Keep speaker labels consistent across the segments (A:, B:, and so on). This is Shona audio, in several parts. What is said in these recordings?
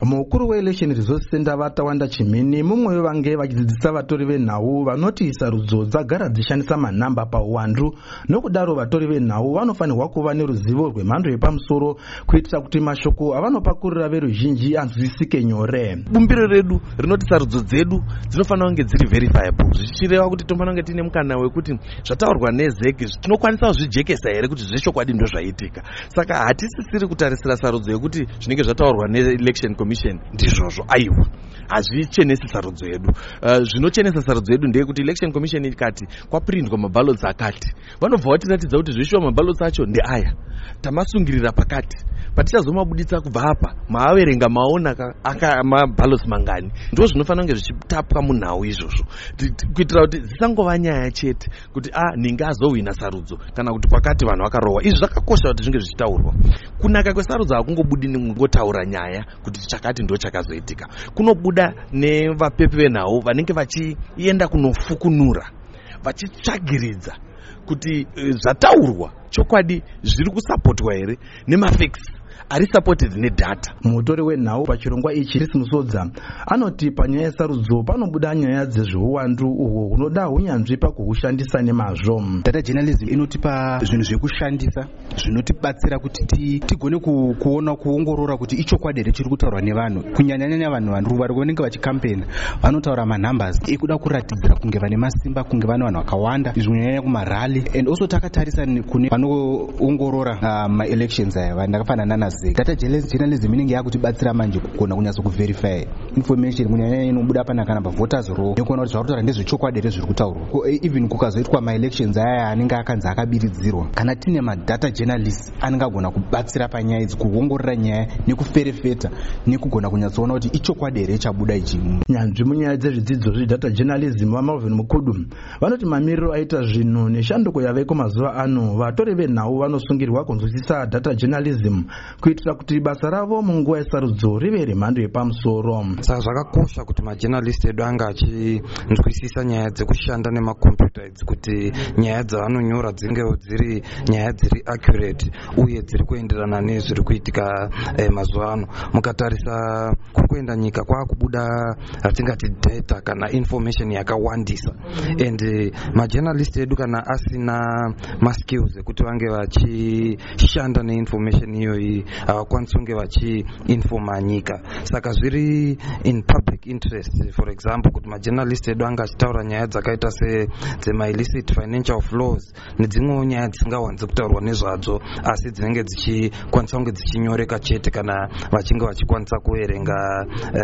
A: Mukuru weElection Resource Center Vatawanda Chimini mumwe vange vachidzidzisa vatori venhau vanoti sarudzo dzagara dzishandisa manhamba pauwandu, nokudaro vatori venhau vanofanirwa kuva neruzivo rwemhando yepamusoro kuitira kuti mashoko avanopakurira veruzhinji anzwisisike nyore.
B: Bumbiro redu rinoti sarudzo dzedu dzinofanira kunge dziri verifiable, zvichireva kuti tofanira kunge tine mukana wekuti zvataurwa nezeki tinokwanisa kuzvijekesa here kuti zvechokwadi ndo zvaitika. Saka hatisisiri kutarisira sarudzo yekuti zvinenge zvataurwa neElection Commission ndizvozvo, aiwa hazvichenesi sarudzo yedu. Zvinochenesa sarudzo yedu ndeyekuti Election Commission ikati kwaprindwa maballots akati, vanobva vatiratidza kuti zvishuwa maballots acho ndeaya, tamasungirira pakati, patichazomabuditsa kubva apa maaverenga maona maballots mangani. Ndo zvinofanira kunge zvichitapwa munhau izvozvo, kuitira kuti zisangova nyaya chete kuti ninge azohwina sarudzo kana kuti kwakati vanhu vakarohwa. Izvi zvakakosha kuti zvinge zvichitaurwa. Kunaka kwesarudzo hakungobudi nengotaura nyaya kuti chakati ndo chakazoitika, kunobuda nevapepi venhau vanenge vachienda kunofukunura, vachitsvagiridza kuti zvataurwa chokwadi zviri kusapotwa here nemafacts ari supported nedata.
A: Mutori wenhau pachirongwa ichi Chris Musodza anoti panyaya yesarudzo panobuda nyaya dzezveuwandu uhwo hunoda unyanzvi pakuhushandisa nemazvo.
C: Data journalism inotipa zvinhu zvekushandisa zvinotibatsira kuti tigone kuona kuongorora kuti ichokwadi here chiri kutaurwa nevanhu. Kunyanya vanhu vari vanenge vachikampena vanotaura manumbers ekuda kuratidzira kunge vane masimba, kunge vane vanhu vakawanda, izvinyanya kumarally. And also takatarisa kune vanoongorora ma-elections aya ndakafanana nazo. Data journalism inenge yakutibatsira manje kugona kunyatso kuverify information kunyanya inobuda panakana pavoters roll, nekuona kuti zvakutaura ndezvechokwadi here zviri kutaurwa. Even kukazoitwa ma-elections aya anenge akanzi akabiridzirwa, kana tine ma-data journalists anenge agona kubatsira panyaya idzi, kuongorora nyaya nekuferefeta nekugona kunyatsoona kuti ichokwadi here chabuda ichi.
A: Nyanzvi munyaya dzezvidzidzo zvedata journalism vaMalvin Mukudu vanoti mamiriro aita zvinhu neshanduko yaveko mazuva ano, vatori venhau vanosungirwa kunzwisisa data journalism kuitira kuti basa ravo munguva yesarudzo rive remhando yepamusoro.
D: Saka zvakakosha kuti majournalist edu anga achinzwisisa nyaya dzekushanda nemakombiyuta idzi, kuti nyaya dzavanonyora dzingewo dziri nyaya dziri accurate uye dziri kuenderana nezviri kuitika mazuva ano. Mukatarisa kuri kuenda nyika kwakubuda atingati data kana information yakawandisa, and majournalist edu kana asina maskills ekuti vange vachishanda neinformation iyoyi havakwanisi kunge vachiinforma nyika. Saka zviri in public interest, for example, kuti majournalist edu anga achitaura nyaya dzakaita dzema-illicit financial flows nedzimwewo nyaya dzisingawanzi kutaurwa nezvadzo asi dzinenge dzichikwanisa kunge dzichinyoreka chete kana vachinge vachikwanisa kuverenga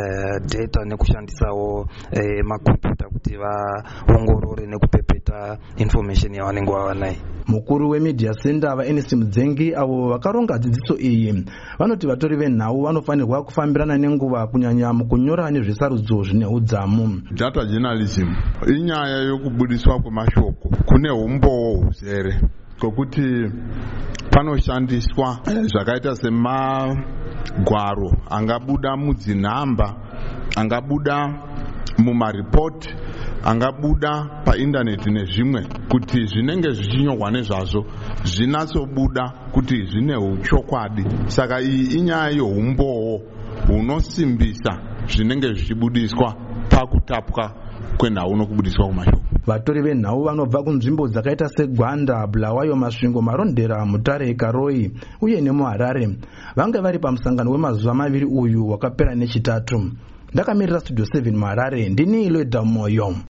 D: data nekushandisawo makombiyuta kuti vaongorore nekupepeta information yavanenge vavanayo.
A: Mukuru weMedia Center vaNS Mudzengi avo vakaronga dzidziso iyi vanoti vatori venhau vanofanirwa kufambirana nenguva kunyanya mukunyora nezvesarudzo zvine udzamu.
E: Data journalism inyaya yokubudiswa kwemashoko kune umbowo huzere kokuti panoshandiswa zvakaita semagwaro angabuda mudzinhamba, angabuda mumaripoti, angabuda paindaneti nezvimwe, kuti zvinenge zvichinyorwa nezvazvo zvinatsobuda kuti zvine uchokwadi. Saka iyi inyaya yeumbowo hunosimbisa zvinenge zvichibudiswa pakutapwa kwenhau nokubudiswa kwemashoko.
A: Vatori venhau vanobva kunzvimbo dzakaita seGwanda, Bulawayo, Masvingo, Marondera, Mutare, Karoi uye nemuHarare vange vari pamusangano wemazuva maviri uyu wakapera nechitatu. Ndakamirira Studio 7 muHarare, ndini Iloeda Moyo.